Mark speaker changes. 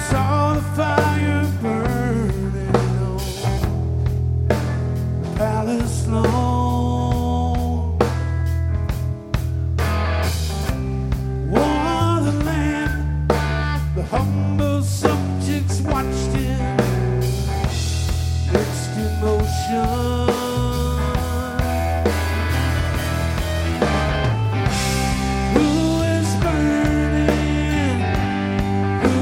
Speaker 1: Saw the fire burning on the palace lawn. War the land, the humble subjects watched in mixed emotion.